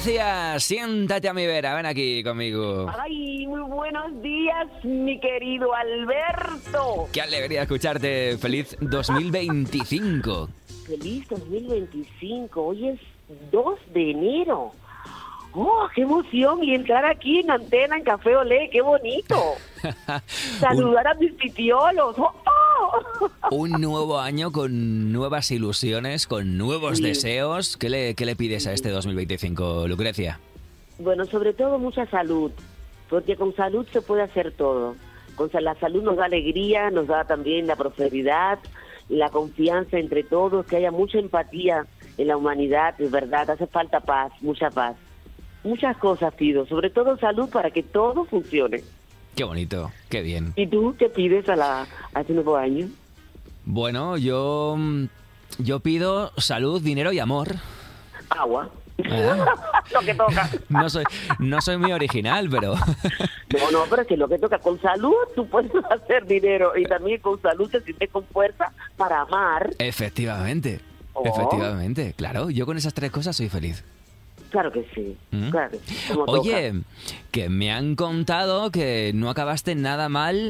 Lucrecia, siéntate a mi vera, ven aquí conmigo. Ay, muy buenos días, mi querido Alberto. Qué alegría escucharte. Feliz 2025. Feliz 2025. Hoy es 2 de enero. ¡Oh, qué emoción! Y entrar aquí en Antena, en Café Olé, ¡qué bonito! Saludar a mis pitiolos. ¡Oh, oh! Un nuevo año con nuevas ilusiones, con nuevos deseos. ¿Qué le pides a este 2025, Lucrecia? Bueno, sobre todo mucha salud, porque con salud se puede hacer todo. La salud nos da alegría, nos da también la prosperidad, la confianza entre todos, que haya mucha empatía en la humanidad, es verdad, hace falta paz, mucha paz. Muchas cosas pido, sobre todo salud para que todo funcione. Qué bonito, qué bien. ¿Y tú qué pides a este nuevo año? Bueno, yo pido salud, dinero y amor. Agua. Lo que toca. No soy muy original, pero... No, pero es que lo que toca, con salud tú puedes hacer dinero y también con salud te sientes con fuerza para amar. Efectivamente, efectivamente, claro, yo con esas tres cosas soy feliz. Claro que sí, claro que sí. Oye, que me han contado que no acabaste nada mal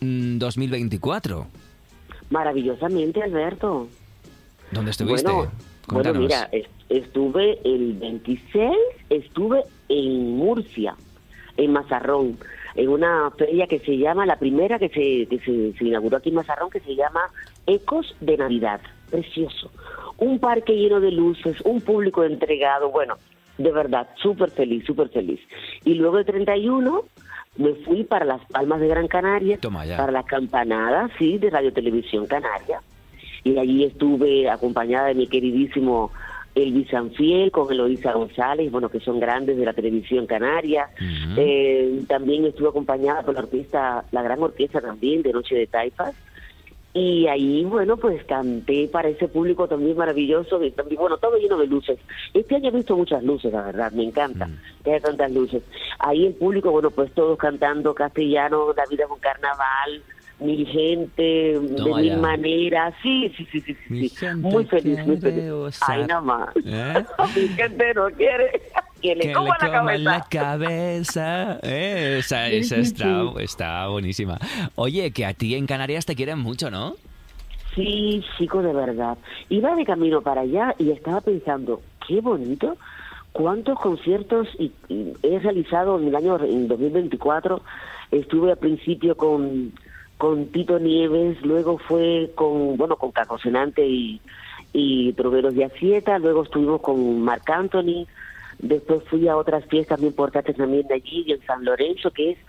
2024. Maravillosamente, Alberto. ¿Dónde estuviste? Bueno, mira, estuve el 26, estuve en Murcia, en Mazarrón, en una feria que se llama, la primera que se inauguró aquí en Mazarrón, que se llama Ecos de Navidad. Precioso. Un parque lleno de luces, un público entregado, bueno, de verdad, súper feliz, súper feliz. Y luego el 31 me fui para Las Palmas de Gran Canaria, para las campanadas, sí, de Radio Televisión Canaria. Y allí estuve acompañada de mi queridísimo Elvis Sanfiel, con Eloísa González, bueno, que son grandes de la televisión canaria. También estuve acompañada por la gran orquesta también de Noche de Taifas. Y ahí, bueno, pues canté para ese público también maravilloso, y también, bueno, todo lleno de luces. Este año he visto muchas luces, la verdad, me encanta que haya tantas luces. Ahí el público, bueno, pues todos cantando castellano, La vida es un carnaval, Mi gente, de mil maneras, sí. Muy feliz, muy feliz. Ay, nada más. Mi gente no quiere... Que le coma la cabeza. Esa está buenísima. Oye, que a ti en Canarias te quieren mucho, ¿no? Sí, chico, de verdad. Iba de camino para allá y estaba pensando, qué bonito, cuántos conciertos he realizado en 2024. Estuve al principio con Tito Nieves, luego fue con Caco Senante y Troveros de Acieta, luego estuvimos con Marc Anthony. Después fui a otras fiestas muy importantes también de allí, en San Lorenzo, que es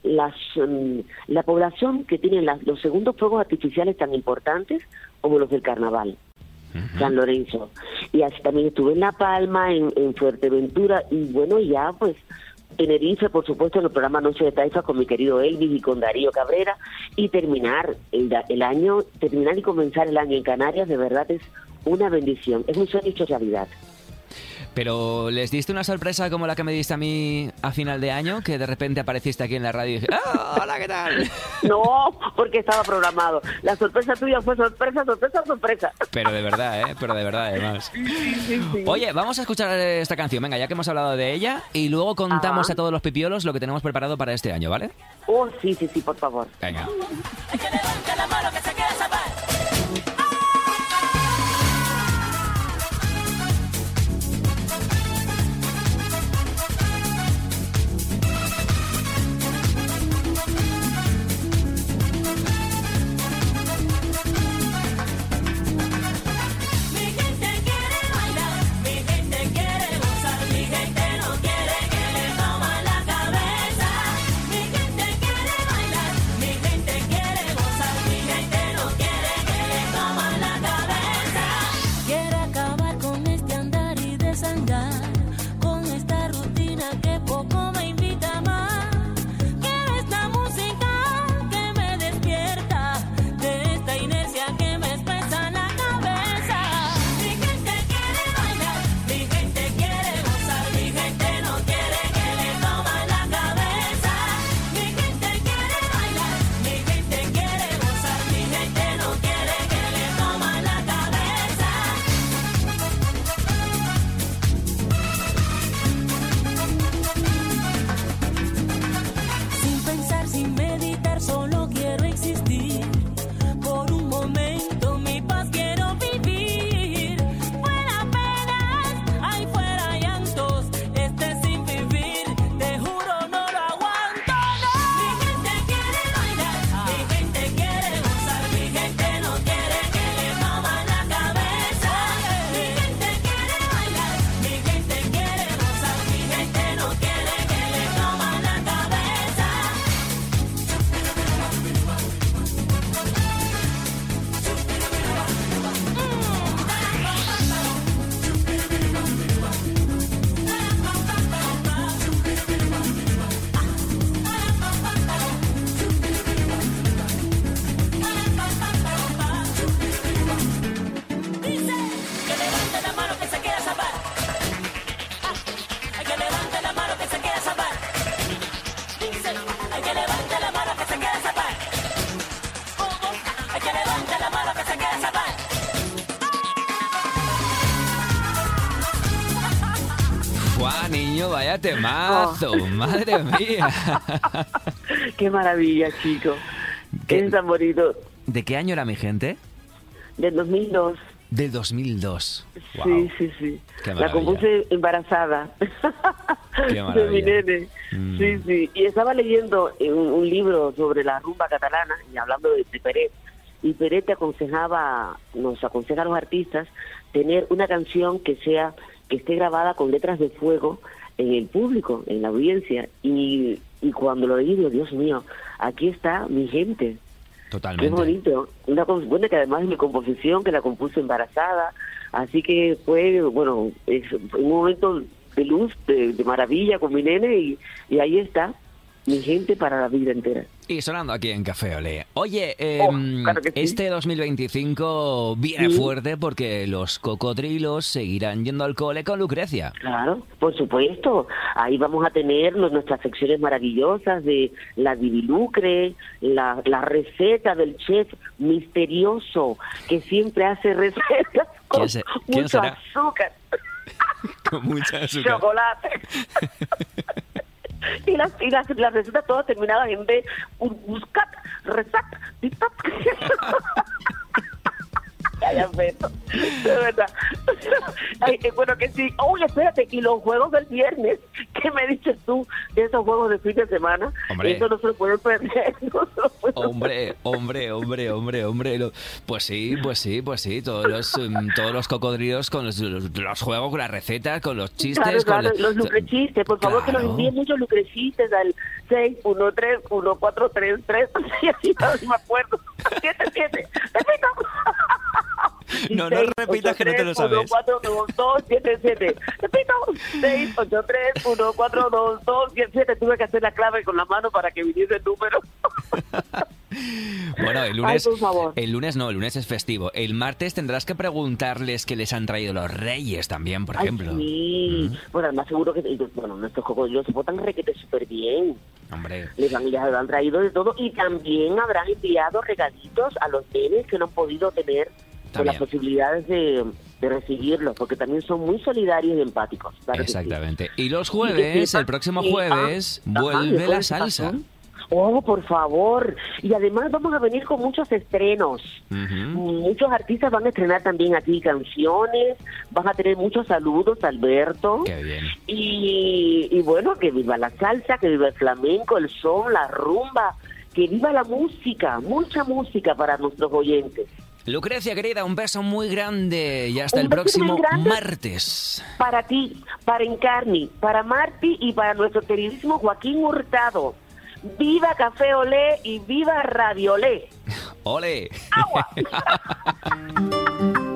la población que tiene los segundos fuegos artificiales tan importantes como los del carnaval. San Lorenzo. Y así también estuve en La Palma, en Fuerteventura, y bueno, ya pues Tenerife, por supuesto, en el programa Noche de Taifa con mi querido Elvis y con Darío Cabrera, y terminar y comenzar el año en Canarias, de verdad es una bendición, es un sueño hecho realidad. Pero ¿les diste una sorpresa como la que me diste a mí a final de año? Que de repente apareciste aquí en la radio y dije, ¡ah, hola, qué tal! No, porque estaba programado. La sorpresa tuya fue sorpresa. Pero de verdad, además. Sí. Oye, vamos a escuchar esta canción, venga, ya que hemos hablado de ella, y luego contamos a todos los pipiolos lo que tenemos preparado para este año, ¿vale? Oh, sí, por favor. Venga. Hay que levantar la mano que se queda esa paz. Mi gente ¡Guau, niño! ¡Vaya temazo! ¡Madre mía! Qué maravilla, chico. ¿Qué? Es tan bonito. ¿De qué año era Mi Gente? Del 2002. Del 2002. Guau. Sí, sí, sí. Qué La maravilla. compuse embarazada. Qué De maravilla. mi nene. Mm. Sí, sí. Y estaba leyendo un libro sobre la rumba catalana y hablando de Peret. Y Peret nos aconseja a los artistas tener una canción que esté grabada con letras de fuego en el público, en la audiencia. Y cuando lo leí, digo, Dios mío, aquí está Mi Gente. Totalmente. Qué bonito. Bueno, que además es mi composición, que la compuse embarazada. Así que fue, bueno, un momento de luz, de maravilla con mi nene y ahí está, Mi Gente para la vida entera. Y sonando aquí en Café Olé. Oye, claro que sí. este 2025 viene Sí. fuerte porque los cocodrilos seguirán yendo al cole con Lucrecia. Claro, por supuesto. Ahí vamos a tener nuestras secciones maravillosas de la Divilucre, la receta del chef misterioso que siempre hace recetas con ¿Quién mucho será? azúcar, Con mucha azúcar. chocolate. Y las recetas todas terminaban en B, buscat, resat, titat. Ay, Alberto, de verdad. Ay, bueno, que sí. Oye, espérate, y los juegos del viernes, ¿qué me dices tú de esos juegos de fin de semana? Hombre. Eso no se lo pueden perder. No se lo pueden Hombre. Pues sí. Todos los cocodrilos con los juegos, con las recetas, con los chistes. Claro, con los lucrechistes, por favor, que nos Claro. envíen muchos lucrechistes al 613-1433, y así no me acuerdo. 77, repito. No repitas que no te lo sabes. 683-1422-77. Repito, 683-1422-77. Tuve que hacer la clave con la mano para que viniese el número. Bueno, el lunes. Ay, por favor. El lunes no, el lunes es festivo. El martes tendrás que preguntarles qué les han traído los reyes también, por Ay, ejemplo. sí. Bueno, además seguro que nuestros cocodrilos se votan requete súper bien. Hombre. Les han traído de todo y también habrán enviado regalitos a los nenes que no han podido tener con las También. posibilidades de recibirlos, porque también son muy solidarios y empáticos. Claro que sí. Exactamente. Y los Y que jueves, sepan el próximo que- jueves, vuelve ¿después la de salsa. razón? Oh, por favor. Y además vamos a venir con muchos estrenos. Ujú. Muchos artistas van a estrenar también aquí canciones, van a tener muchos saludos, Alberto. Qué bien. Y bueno, que viva la salsa, que viva el flamenco, el son, la rumba, que viva la música, mucha música para nuestros oyentes. Lucrecia, querida, un beso muy grande y hasta Un el beso próximo muy grande. martes. Para ti, para Encarni, para Marti y para nuestro queridísimo Joaquín Hurtado. Viva Café Olé y viva Radio Olé. ¡Ole! ¡Agua!